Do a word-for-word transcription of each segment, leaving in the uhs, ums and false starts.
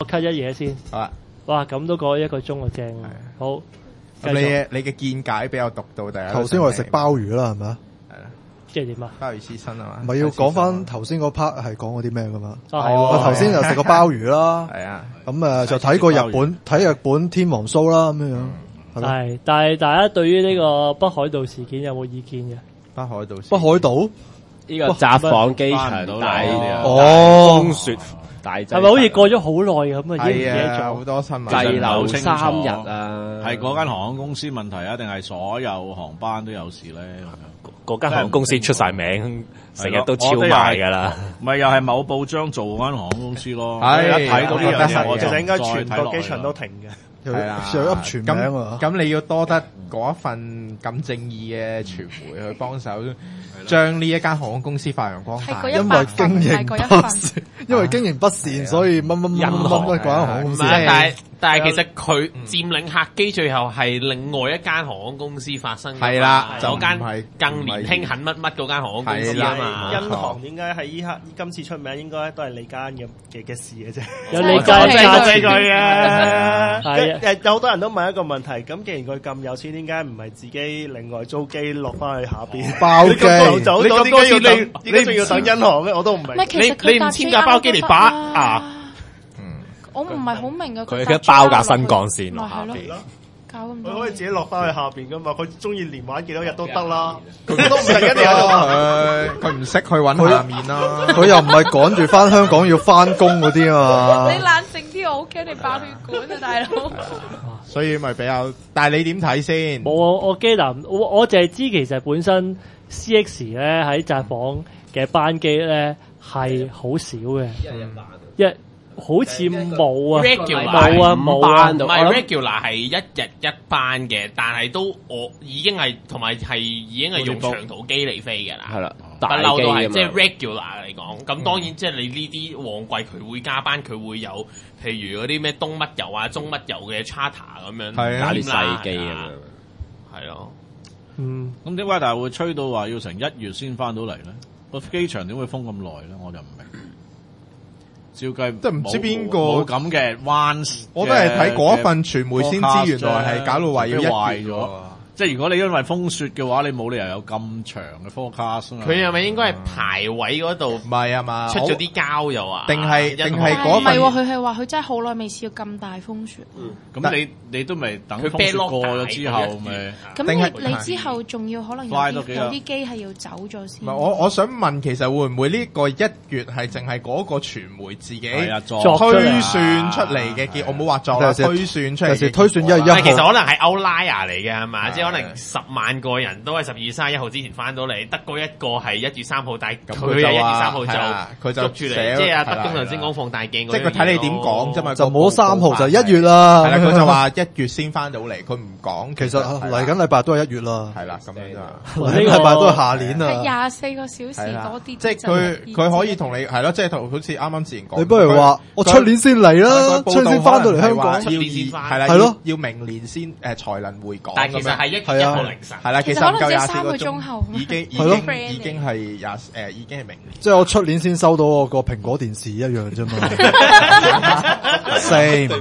cut 一嘢先。 好啊， 哇，咁都過一個鐘啊，正啊！好， 咁你你嘅見解比較獨到，第一頭先我哋食鮑魚啦，係咪啊？ 係啦， 即係點啊？ 鮑魚刺身啊嘛， 唔係要講翻頭先嗰 part 係講嗰啲咩噶嘛？ 啊係我頭先就食個鮑魚啦， 係啊， 咁誒就睇過日本睇日本天皇 show 啦，咁樣樣係咯。 係，但係大家對於呢個北海道事件有冇意見嘅？ 北海道， 北海道呢個札幌機場大哦風雪大劑， 係咪好似過咗好耐咁啊？已經唔記得係啊，好咗。 多新聞滯留清楚三日啊！ 係嗰間航空公司問題啊，定係所有航班都有事咧？ 嗰間航空公司出晒名，成日都超賣㗎啦。 咪又係某報章做嗰間航空公司咯。 係一睇到呢樣嘢，我就其實應該再全睇落去個機場都停嘅。 係啦， 又噏全名啊！ 咁你要多得嗰一份咁正義嘅傳媒去幫手，將呢一間航空公司發揚光大。 因為經營不善，因為經營不善，所以乜乜乜乜乜嗰間航空公司。 但係但係其實佢佔領客機最後係另外一間航空公司發生嘅。 係啦， 嗰間更年輕肯乜乜嗰間航空公司啊嘛。 因航點解喺依刻今次出名，應該都係你間嘅嘅嘅事嘅啫。 有你間加俾佢啊！ 係啊。 誒有好多人都問一個問題，咁既然佢咁有錢，點解唔係自己另外租機落翻去下邊包機？ 你走咗，點解要等？點解仲要等因航咧？我都唔明。 你你唔簽架包機嚟把啊？我唔係好明嘅。 佢而家包架新幹線落下邊。 搞咁多，佢可以自己落翻去下邊噶嘛？佢中意連玩幾多日都得啦。佢都唔係一定喺度。 佢佢唔識去揾下面啦。 佢又唔係趕住翻香港要翻工嗰啲啊嘛。 你冷靜啲，我好驚你爆血管啊，大佬。 所以咪比較，但係你點睇先？ 冇啊！我機男，我我淨係知其實本身 C X 咧喺札幌嘅班機咧係好少嘅，一好似冇啊，冇啊，冇啊， 唔係 regular 係一日一班嘅，但係都我已經係同埋係已經係用長途機嚟飛嘅啦。 係啦， 不大機嬲都係即係咁樣 regular 嚟講，咁當然即係你呢啲旺季佢會加班，佢會有譬如嗰啲咩東乜遊啊、中乜遊嘅 charter 咁樣， 係打啲細機咁樣。 係咯， 嗯， 咁點解但係會吹到話要成一月先翻到嚟咧？個機場點會封咁耐咧？我就唔明。照計即係唔知邊個冇咁嘅彎， 我都係睇嗰份傳媒先知，原來係搞到話要一月咗。即係如果你因為風雪嘅話，你冇理由有咁長嘅 forecast 啊嘛。 佢係咪應該係排位嗰度唔係啊嘛？ 出咗啲膠又啊？ 定係定係嗰份？唔係喎，佢係話佢真係好耐未試過咁大風雪。 咁你你都未等風雪過咗之後咪？ 咁你你之後仲要可能有啲有啲機係要走咗先。 唔係我我想問，其實會唔會呢個一月係淨係嗰個傳媒自己推算出嚟嘅結？我冇話作啦，推算出嚟嘅推算一月一號。 其實可能係 outlier 嚟嘅係嘛？即係可能十萬個人都係十二月三十一號之前翻到嚟，得嗰一個係一月三號，但係佢係一月三號就佢就捉住嚟，即係阿德公頭先講放大鏡， 即係佢睇你點講啫嘛， 就冇三號就一月啦。 係啦，佢就話一月先翻到嚟，佢唔講。 其實嚟緊禮拜都係一月啦。 係啦，咁樣咋？ 嚟緊禮拜都係下年啊。 廿四個小時多啲， 即係佢佢可以同你係咯，即係同好似啱啱之前講。 你不如話我出年先嚟啦，出年先翻到嚟香港， 出年先翻。 係啦， 係咯， 要明年先誒才能回港。 但係其實係一一號凌晨。 係啦，其實唔夠廿四個鐘後， 已經已經已經係廿誒，已經係明年。 即係我出年先收到我個蘋果電視一樣啫嘛。Same。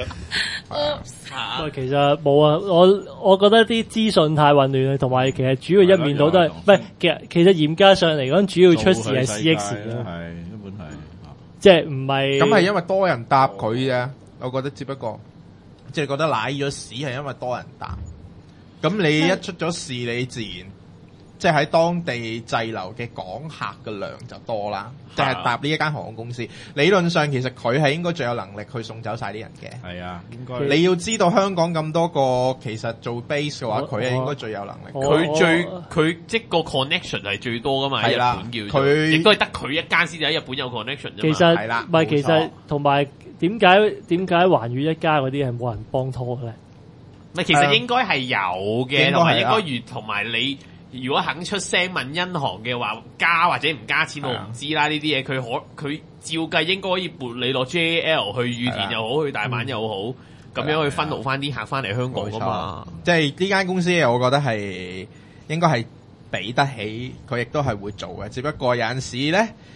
喂，其實冇啊，我我覺得啲資訊太混亂啦，同埋其實主要一面倒都係，唔係其實其實嚴格上嚟講，主要出事係 C X 咯， 係一本係， 即係唔係。 咁係因為多人搭佢啫，我覺得只不過即係覺得瀨咗屎係因為多人搭。咁你一出咗事，你自然即係喺當地滯留嘅港客嘅量就多啦。即係搭呢一間航空公司，理論上其實佢係應該最有能力去送走晒啲人嘅。 係啊，應該你要知道香港咁多個其實做 base 嘅話，佢係應該最有能力。 佢最佢即個 connection 係最多噶嘛？喺日本叫佢亦都係得佢一間先至喺日本有 connection 啫嘛。 其實係啦， 唔係其實同埋點解點解環宇一家嗰啲係冇人幫拖嘅咧？ 唔係其實應該係有嘅，同埋應該越同埋你。如果肯出聲問因航嘅話，加或者唔加錢我唔知啦。呢啲嘢佢可佢照計應該可以撥你落 J L 去羽田又好，去大阪又好，咁樣去分流翻啲客翻嚟香港噶嘛。 即係呢間公司，我覺得係應該係俾得起，佢亦都係會做嘅。只不過有陣時咧，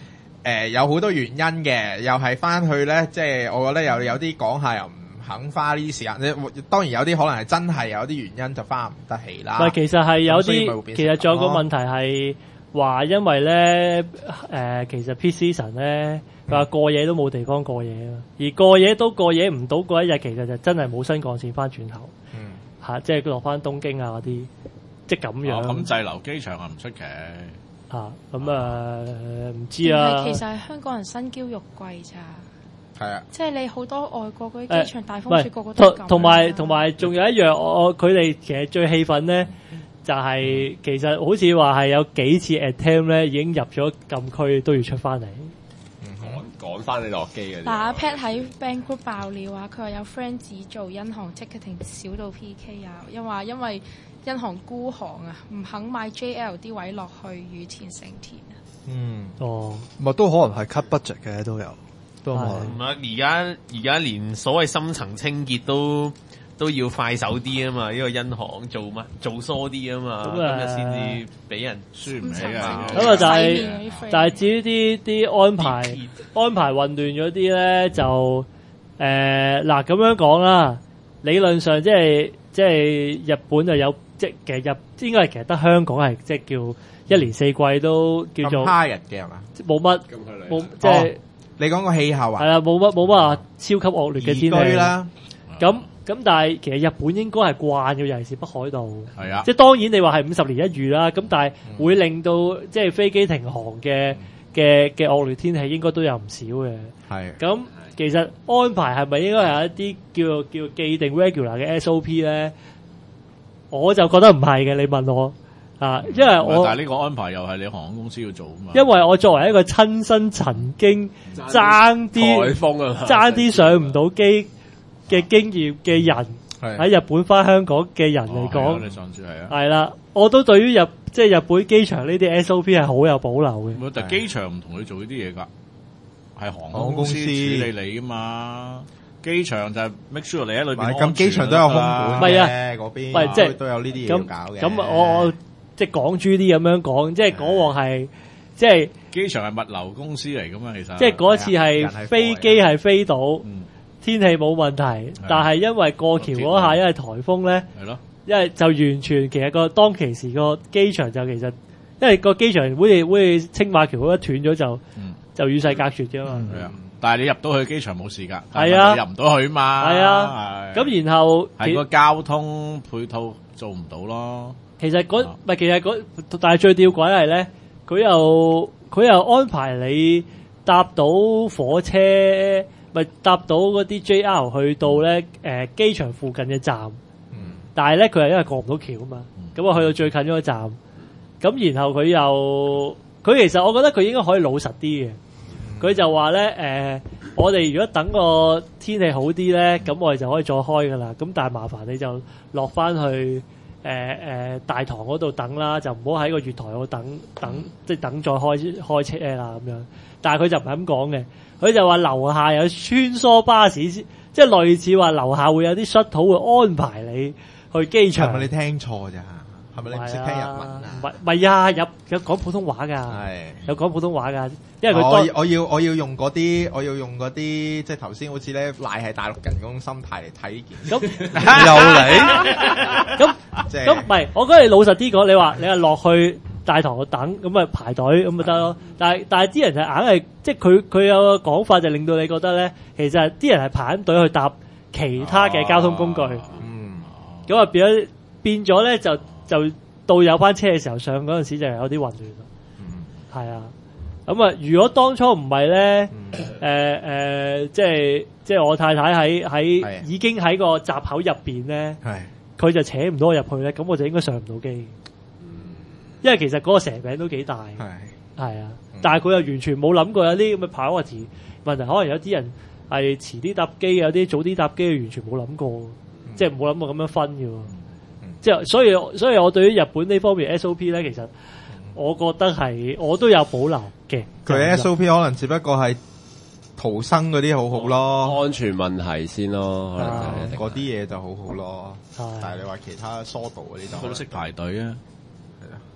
誒有好多原因嘅，又係翻去咧，即係我覺得又有啲講下又唔肯花呢啲時間。你當然有啲可能係真係有啲原因就花唔得起啦。 唔係，其實係有咁所以咪會啲， 變成其實仲有個咁咯問題係話，因為咧誒、呃，其實 peak season 咧，佢話過夜都冇地方過夜啊，而過夜都過夜唔到嗰一日，其實就真係冇新幹線翻轉頭。 嗯， 嚇、即係落翻東京啊嗰啲，即係咁樣。 哦咁滯留機場係唔出奇。 嚇咁啊唔知定啊。 係其實係香港人身嬌肉貴咋， 係啊， 即係你好多外國嗰啲誒機場大唔風雪係個個都咁同同埋啊同埋仲有一樣，我我佢哋其實最氣憤咧，就係、其實好似話係有幾次 attempt 咧已經入咗禁區都要出翻嚟。 趕趕翻你落機嘅。 嗱，阿 Pat 喺 Bangkok 爆料啊，佢話有 friend 只做因航 ticketing 少到 P K 啊，因為因為因航孤航啊，唔肯買 J L 啲位落去羽田成田啊。 嗯， 哦， 咪都可能係 cut budget 嘅都有，都可能。 唔係而家而家連所謂深層清潔都都要快手啲啊嘛！呢、個因航做乜做疏啲啊嘛， 咁今啊日先至俾人輸唔起啊！ 咁啊，但洗係面嗰啲 friend 但係至於啲啲安排安排混亂咗啲咧，就誒嗱咁樣講啦。理論上即係即係日本就有即其實日應該係其實得香港係即係叫一年四季都叫做咁哈日嘅係嘛？ 冇乜冇即係你講個氣候啊？ 係啦，冇乜冇乜話超級惡劣嘅天宜居氣啦。 咁咁但係其實日本應該係慣嘅，尤其是北海道。 係啊， 即係當然你話係五十年一遇啦，咁但係會令到即係飛機停航嘅嘅嘅惡劣天氣應該都有唔少嘅。 係咁其實安排係咪應該係一啲叫叫既定 regular 嘅 S O P 咧？我就覺得唔係嘅，你問我啊，因為我但係呢個安排又係你航空公司要做啊嘛。 因為我作為一個親身曾經爭啲颱風啊爭啲上唔到機嘅經驗嘅人，喺日本翻香港嘅人嚟哦係啊講， 你上次係啊。 係啦，我都對於日即係日本機場呢啲 S O P 係好有保留嘅。 唔係但係機場唔同你做呢啲嘢㗎，係航航空公司空公司處理你㗎嘛。機場就係 make sure 你喺裏邊唔係咁安全機場都有空管唔係啊嘅嗰邊， 喂即係都有呢啲嘢要咁搞嘅。 咁我我即係港豬啲咁樣講，即係嗰鑊係即係機場係物流公司嚟㗎嘛，其實即係嗰次係飛機係飛到， 嗯天氣冇問題，但係因為過橋嗰下因為颱風咧， 係咯， 因為就完全其實個當其時個機場就其實因為個機場好似好似青馬橋嗰一斷咗就嗯就與世隔絕啫嘛。 係啊。但係你入到去機場冇事㗎， 係啊但係你入唔到去嘛。 係啊， 係咁然後係個交通配套做唔到咯。 其實嗰唔係其實嗰，但係最吊詭係咧，佢又佢又安排你搭到火車，咪搭到嗰啲 J R 去到咧誒機場附近嘅站。但係咧佢係因為過唔到橋啊嘛，咁我去到最近嗰個站，咁然後佢又佢其實我覺得佢應該可以老實啲嘅。佢就話咧誒，我哋如果等個天氣好啲咧，咁我哋就可以再開噶啦。咁但係麻煩你就落翻去誒誒、呃、大堂嗰度等啦，就唔好喺個月台度等等，即係等再開開車啦咁樣。但係佢就唔係咁講嘅，佢就話樓下有穿梭巴士，即係類似話樓下會有啲 shuttle 會安排你去機場。 係咪你聽錯咋？係咪你唔識聽日文啊？ 唔係唔係啊，有有講普通話㗎， 係有講普通話㗎，因為佢我當我要我要用嗰啲，我要用嗰啲，即係頭先好似咧賴係大陸人嗰種心態嚟睇呢件事。 咁又嚟咁即係咁唔係，我覺得你老實啲講，你話你係落去大堂度等，咁咪排隊咁咪得咯。但係但係啲人就硬係，即係佢佢有個講法就令到你覺得咧，其實啲人係排緊隊去搭其他嘅交通工具。 嗯， 咁啊變咗變咗咧就就到有班車嘅時候上嗰陣時就有啲混亂啦。 嗯， 係啊。咁啊，如果當初唔係咧，誒誒、 嗯呃，即係即係我太太喺喺係已經喺個閘口入邊咧， 係佢就扯唔到我入去咧，咁我就應該上唔到機。因為其實嗰個蛇餅都幾大， 係係啊，但係佢又完全冇諗過有啲咁嘅 priority問題，可能有啲人係遲啲搭機，有啲早啲搭機，完全冇諗過，即係冇諗過咁樣分嘅喎。即係所以所以我對於日本呢方面 S O P 咧，其實我覺得係我都有保留嘅。 佢 S O P 可能只不過係逃生嗰啲好好咯， 安全問題先咯，可能就係嗰啲嘢就好好咯。 係但係你話其他疏導嗰啲就佢都識排隊啊。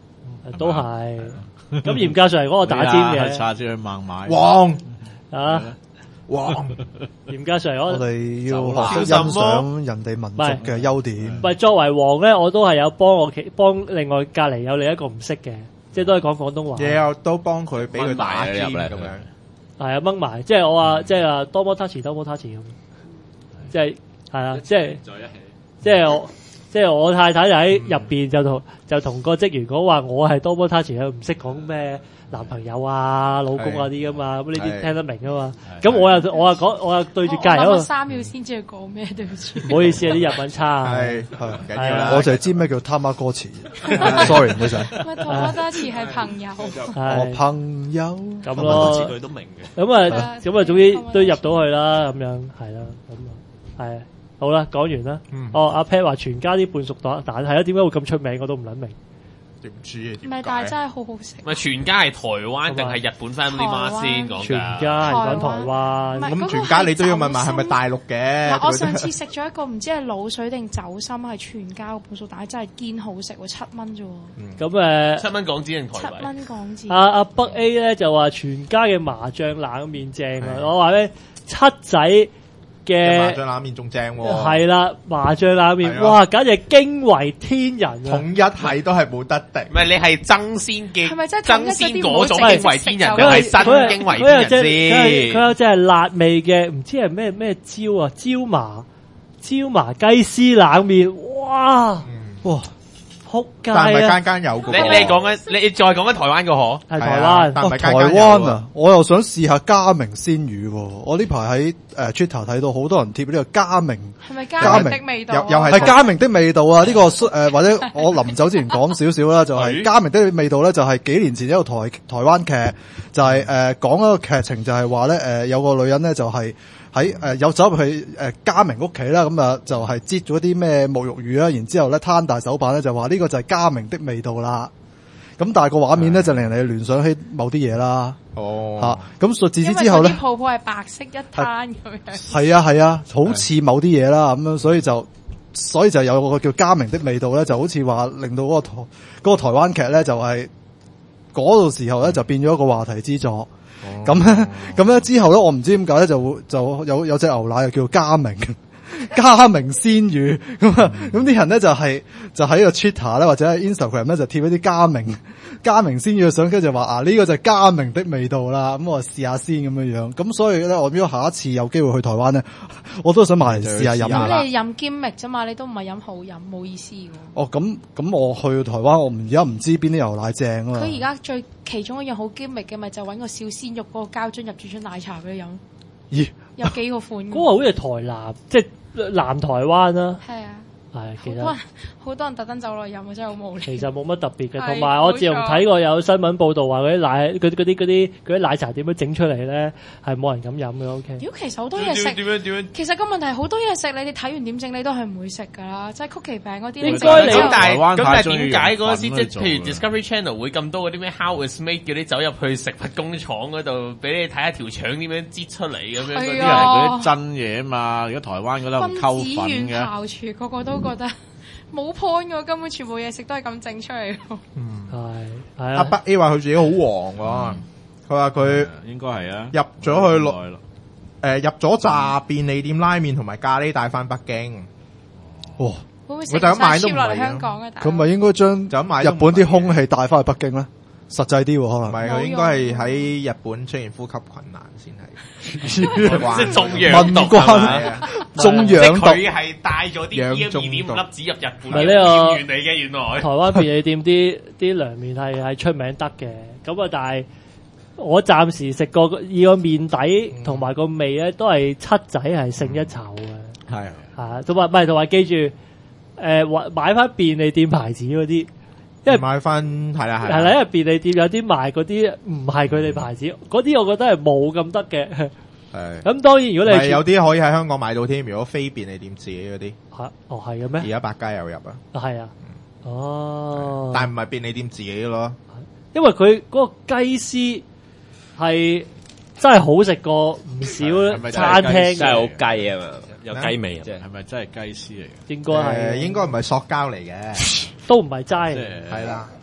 都係。咁嚴格上嚟講，我打尖嘅。 下次去孟買。 黃啊！ 黃嚴格上嚟講， 我哋要學識欣賞人哋民族嘅優點。 唔係作為黃咧，我都係有幫我其幫另外隔離有另一個唔識嘅，即係都係講廣東話。 嘢又都幫佢俾佢打尖咁樣。 係啊，掹埋，即係我話，即係啊，多摩 touch， 多摩 touch 咁，即係係啊，即係即係我。即係我太太就喺入邊就同就同個職員講話，我係多摩 touch， 佢唔識講咩男朋友啊、老公啊啲噶嘛，咁呢啲聽得明噶嘛。咁我又我又講，我又對住隔籬。 我三秒先知佢講咩，對唔住。 唔好意思啊，啲日文差啊。 係係啊， 我就係知咩叫他媽歌詞。sorry， 唔好意咪多摩 touch 係朋友。 我朋友咁咯， 字句都明嘅。 咁啊，咁啊，總之都入到去啦，咁樣係啦，咁啊，係。好啦，講完啦。嗯、哦，阿 Pat 話全家啲半熟蛋蛋係啊，點解會咁出名？我都唔撚明。 點知啊？ 唔係，但係真係好好食。 唔係全家係台灣定係日本 family 媽先講㗎？ 全家係講台灣。 咁全家你都要問埋係咪大陸嘅？ 我上次食咗一個唔知係滷水定酒心，係全家個半熟蛋，真係堅好食喎，七蚊啫喎。 咁誒， 七蚊港紙定台幣？ 七蚊港紙。 阿阿北 A 咧就話全家嘅麻醬冷麵正啊！我話咧七仔嘅麻醬冷麵仲正喎， 係啦，麻醬冷麵，哇，簡直驚為天人啊！ 統一係都係冇得敵， 唔係你係爭先嘅， 係咪真係爭先嗰種驚為天人，定係新驚為天人先？ 佢有隻係辣味嘅，唔知係咩咩椒啊，椒麻椒麻雞絲冷麵，哇哇！撲街啊！ 但係間間有個， 你你講緊，你再講緊台灣個可係台灣， 但係台灣啊！我又想試下嘉明鮮魚喎。我呢排喺誒 Twitter 睇到好多人貼呢個嘉明， 係咪嘉明的味道？ 又係嘉明的味道啊！呢個誒或者我臨走之前講少少啦，就係嘉明的味道咧，就係幾年前一個台台灣劇，就係誒講一個劇情，就係話咧誒有個女人咧就係。喺誒有走入去誒嘉明屋企啦，咁啊就係擠咗啲咩沐浴乳啦，然之後咧攤大手板咧就話呢個就係嘉明的味道啦。咁但係個畫面咧就令人哋聯想起某啲嘢啦。 哦， 嚇咁所自此之後咧， 泡泡係白色一攤咁樣。 係啊係啊，好似某啲嘢啦咁樣，所以就所以就有個叫嘉明的味道咧，就好似話令到嗰個台嗰個台灣劇咧就係嗰度時候咧就變咗一個話題之作。咁咧，咁咧之後咧，我唔知點解咧，就會就有有隻牛奶又叫嘉明，嘉明鮮魚咁啊，咁啲人咧就係就喺個 Twitter 咧或者喺 Instagram 咧就貼一啲嘉明嘉明鮮魚嘅相，跟住就話啊呢個就係嘉明的味道啦，咁我試下先咁樣樣，咁所以咧我如果下一次有機會去台灣咧，我都想買嚟試下飲。 咁你飲堅味啫嘛，你都唔係飲好飲，冇意思嘅。 哦，咁咁我去台灣，我唔而家唔知邊啲牛奶正啊。 佢而家最其中一樣好堅味嘅咪就揾個小鮮肉嗰個膠樽入住樽奶茶俾你飲。 咦？ 有幾個款？ 嗰個好似台南，即係南台灣啦。 係啊。 係，其實好多人好多人特登走落去飲，真係好無聊。 其實冇乜特別嘅，同埋我自從睇過有新聞報道話嗰啲奶嗰啲嗰啲嗰啲嗰啲奶茶點樣整出嚟咧，係冇人敢飲嘅。O K。 如果其實好多嘢食，點樣點樣？其實個問題係好多嘢食，你哋睇完點整，你都係唔會食㗎啦。即係曲奇餅嗰啲。 應該你咁但係咁但係點解嗰陣時即係譬如 Discovery Channel 會咁多嗰啲咩 How is made 嗰啲走入去食物工廠嗰度，俾你睇下條腸點樣擠出嚟咁樣嗰啲係嗰啲真嘢啊嘛！而家台灣嗰啲溝粉嘅。君子遠庖廚， 個個都覺得。冇 point 嘅，根本全部嘢食都係咁整出嚟。 嗯， 係係阿北 A 話佢自己好黃喎，佢話佢應該係啊， 入咗去六誒入咗炸便利店拉麵同埋咖喱帶翻北京。 哇！ 會唔會食晒超落嚟香港嘅？ 咁咪應該將就買日本啲空氣帶翻去北京咧？實際啲喎，可能唔係佢應該係喺日本出現呼吸困難先係。 即係中氧毒啊！中氧毒， 佢係帶咗啲 E M 二點五粒子入日本嘅店員嚟嘅，原來台灣便利店啲啲涼麵係係出名得嘅，咁啊但係我暫時食過以個麵底同埋個味咧，都係七仔係勝一籌嘅， 係啊，同埋唔係同埋記住誒買翻便利店牌子嗰啲。因為買翻係啦係係啦，因為便利店有啲賣嗰啲唔係佢哋牌子，嗰啲、嗯、我覺得係冇咁得嘅。係咁當然，如果你係有啲可以喺香港買到添，如果非便利店自己嗰啲嚇，哦係嘅咩？ 而家百佳有入啊， 係啊，哦， 但係唔係便利店自己咯， 因為佢嗰個雞絲係真係好食過唔少餐廳， 真係好雞啊嘛，有雞味啊， 係咪真係雞絲嚟嘅？ 應該係， 應該唔係塑膠嚟嘅。 都唔係齋， 係啦。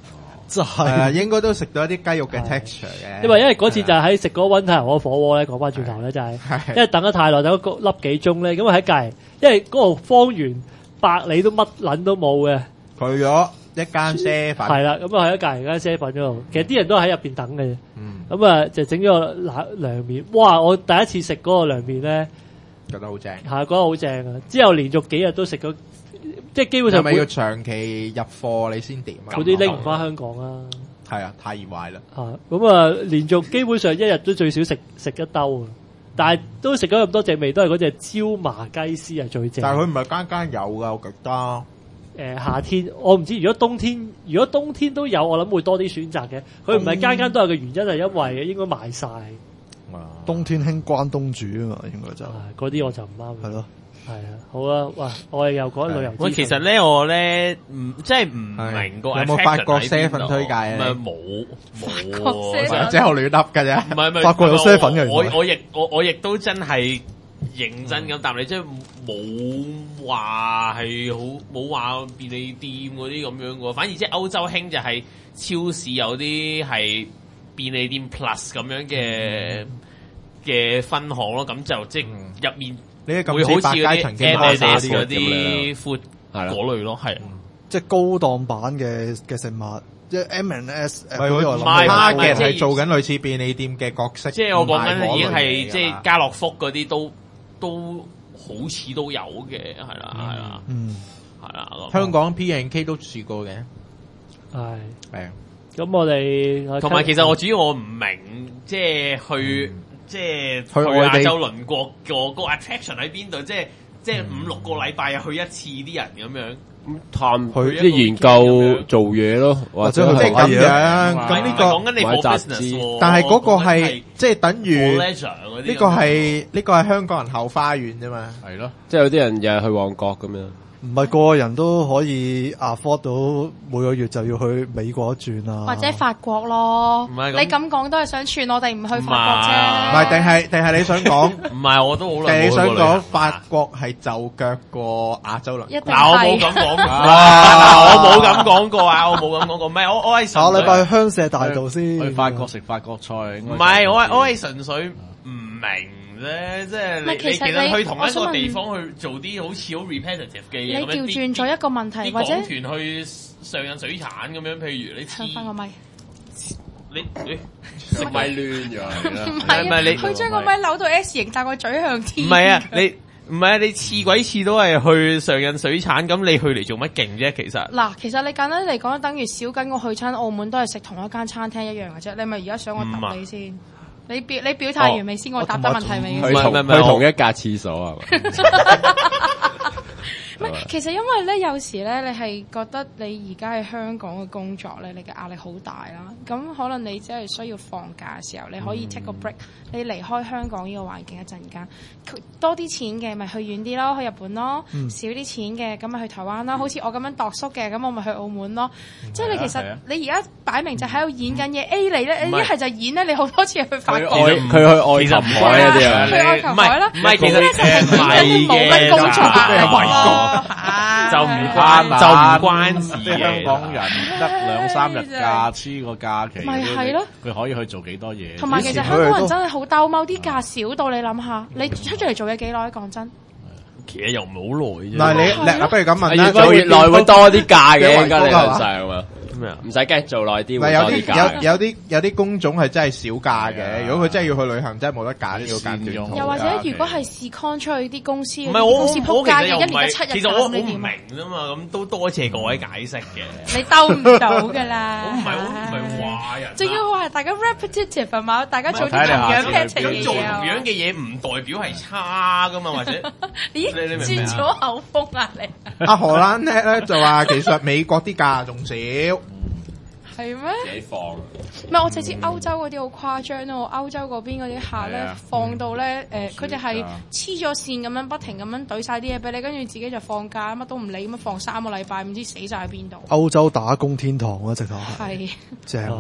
真係啊， 係應該都食到一啲雞肉嘅 texture 嘅。 因為因為嗰次就係喺食嗰個溫太牛嗰個火鍋咧，講翻轉頭咧就係，因為等得太耐，等咗粒幾鐘咧，咁啊喺隔離，因為嗰個方圓百里都乜撚都冇嘅， 去咗一間啡粉， 係啦，咁啊喺隔離間啡粉嗰度，其實啲人都喺入邊等嘅， 嗯， 咁啊就整咗個涼涼麵，哇！我第一次食嗰個涼麵咧， 覺得好正。 係覺得好正啊！之後連續幾日都食咗，即係基本上係咪要長期入貨你先掂啊？ 嗰啲拎唔翻香港啊！ 係啊，太易壞啦。 啊，咁啊，連續基本上一日都最少食食一兜啊！但係都食咗咁多隻味，都係嗰隻椒麻雞絲係最正。 但係佢唔係間間有噶，我覺得。誒、 呃，夏天我唔知，如果冬天，如果冬天都有，我諗會多啲選擇嘅。佢唔係間間都有嘅原因係因為應該賣晒。 冬天興關東煮啊嘛，應該就嗰啲我就唔啱。 係咯。 係啊，好啊，哇！我哋又講旅遊。 喂，其實咧，我咧唔即係唔明個有冇法國 seven 推介啊？ 唔係冇冇， 即係我亂噏㗎啫。 唔係唔係， 法國有 seven 嘅。 我我亦我我亦都真係認真咁答你，即係冇話係好冇話便利店嗰啲咁樣嘅，反而即係歐洲興就係超市有啲係便利店 plus 咁樣嘅嘅分行咯，咁就即係入面。會好似嗰啲 Emirates 嗰啲 food 嗰類咯，係即係高檔版嘅嘅食物，即係 M and S。 唔係佢 market 係做緊類似便利店嘅角色。 即係我講緊已經係即係家樂福嗰啲都都好似都有嘅，係啦係啦， 嗯係啦。 香港 P and K 都試過嘅， 係係。 咁我哋同埋其實我主要我唔明，即係去。即係去亞洲鄰國個個 attraction 喺邊度？即係即係五六個禮拜去一次啲人咁樣探去即係研究做嘢咯，或者即係咁樣。咁呢個講緊你 for business， 但係嗰個係即係等於呢個係呢個係香港人後花園啫嘛。 係咯， 即係有啲人又係去旺角咁樣。 唔係個個人都可以 afford 到每個月就要去美國一轉啊， 或者法國咯。 唔係你咁講都係想串我哋唔去法國啫。 唔係定係定係你想講？ 唔係我都好耐。 定係你想講法國係就腳過亞洲啦？ 嗱，我冇咁講。嗱，我冇咁講過啊！我冇咁講過。唔係我我係下個禮拜去香榭大道先。 去法國食法國菜。 唔係我係我係純粹唔明。咧，即係你你其實去同一個地方去做啲好似好 repetitive 嘅嘢， 你調轉咗一個問題，或者啲港團去上印水產咁樣，譬如你唱翻個咪， 你你食咪亂咗啦， 唔係唔係你佢將個咪扭到 S 型，但個嘴向天。 唔係啊，你唔係啊，你次鬼次都係去上印水產，咁你去嚟做乜勁啫？其實嗱，其實你簡單嚟講，等於小緊我去親澳門都係食同一間餐廳一樣嘅啫。你咪而家想我答你先？你表你表態完未先？我答得問題未？ 去同去同一格廁所係嘛？ 唔係，其實因為咧，有時咧，你係覺得你而家喺香港嘅工作咧，你嘅壓力好大啦。咁可能你只係需要放假嘅時候，你可以 take 個 break，你離開香港呢個環境一陣間，多啲錢嘅咪去遠啲咯，去日本咯；少啲錢嘅咁咪去台灣咯。好似我咁樣度縮嘅，咁我咪去澳門咯。即係你其實你而家擺明就喺度演緊嘢 A 你咧，你一係就演咧，你好多次去法國， 佢去愛琴海嗰啲啊， 去愛琴海啦。 唔係，其實咧就係演緊冇乜工作啊。 就唔關就唔關事嘅，香港人得兩三日假，黐個假期， 咪係咯， 佢可以去做幾多嘢。 同埋其實香港人真係好兜踎，啲假少到你諗下，你出咗嚟做嘢幾耐？講真， 其實又唔係好耐啫。 唔係你，嗱，不如咁問啦， 做越耐會多啲假嘅，而家你唔使啊嘛。唔使驚，做耐啲會多啲假。 有有啲有啲工種係真係少假嘅。如果佢真係要去旅行，真係冇得揀，要揀短。 又或者如果係試 con 出去啲公司， 唔係我公司撲街嘅，一年得七日。 其實我好唔明啫嘛，咁都多謝各位解釋嘅。 你兜唔到㗎啦。 我唔係好唔係話人。 仲要話大家 repetitive 係嘛？大家做啲同樣 pattern 嘅嘢。 做同樣嘅嘢唔代表係差㗎嘛，或者咦？轉咗口風啊你？ 阿荷蘭咧咧就話其實美國啲假仲少。 係咩？ 自己放。 唔係，我就知歐洲嗰啲好誇張咯。歐洲嗰邊嗰啲客咧放到咧誒，佢哋係黐咗線咁樣，不停咁樣懟晒啲嘢俾你，跟住自己就放假，乜都唔理咁樣放三個禮拜，唔知死晒喺邊度。 歐洲打工天堂啊，直頭係正。